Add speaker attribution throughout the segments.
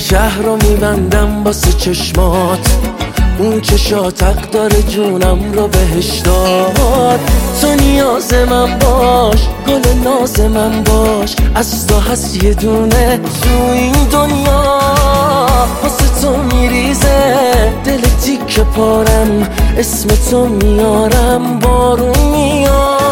Speaker 1: شهر رو میبندم واسه چشمات، اون چشات حق داره جونم رو بهش داد. تو نیاز من باش، گل ناز من باش، از تو هست یه دونه تو این دنیا. واسه تو میریزه دل تیک پارم، اسم تو میارم بارون میاد.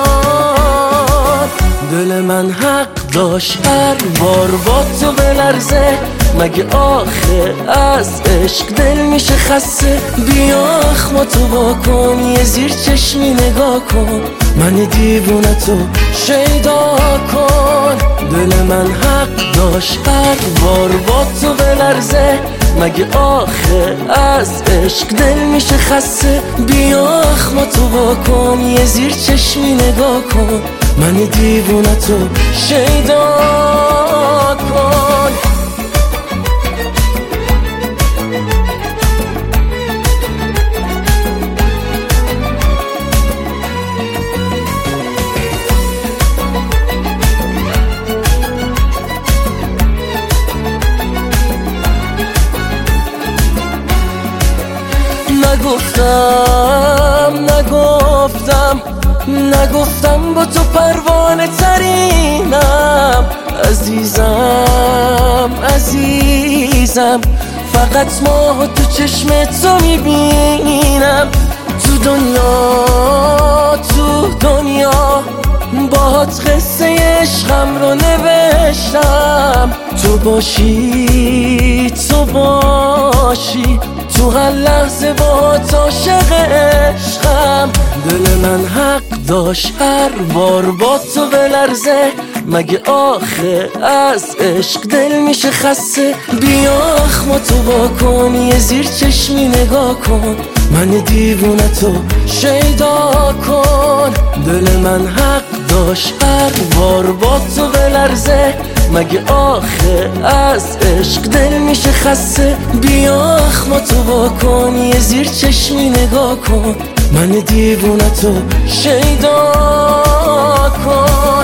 Speaker 1: دل من حق داشت هر بار با تو بلرزه، مگه آخه از عشق دل میشه خسته؟ بیا اخماتو واکن، یه زیر چشمی نگاه کن، من دیوونه تو شیدا کن. دل من حق داشت هر بار با تو بلرزه، مگه آخه از عشق دل میشه خسته؟ بیا اخماتو واکن، یه زیر چشمی نگاه کن، من دیوونه تو شیدا کن. نگفتم با تو پروانه ترینم. عزیزم فقط ماه تو چشم تو میبینم. تو دنیا باهات قصه عشقم رو نوشتم. تو باشی تو هر لحظه باهات عاشق عشقم. دل من حق داشت هر بار با تو بلرزه، مگه آخه از عشق دل میشه خسته؟ بیا اخماتو واکن، یه زیر چشمی نگاه کن، من دیوونه تو شیدا کن. دل من حق داشت هر بار با تو بلرزه، مگه آخه از عشق دل میشه خسته؟ بیا اخماتو واکن، یه زیر چشمی نگاه کن، من دیوونه تو شیدا کن.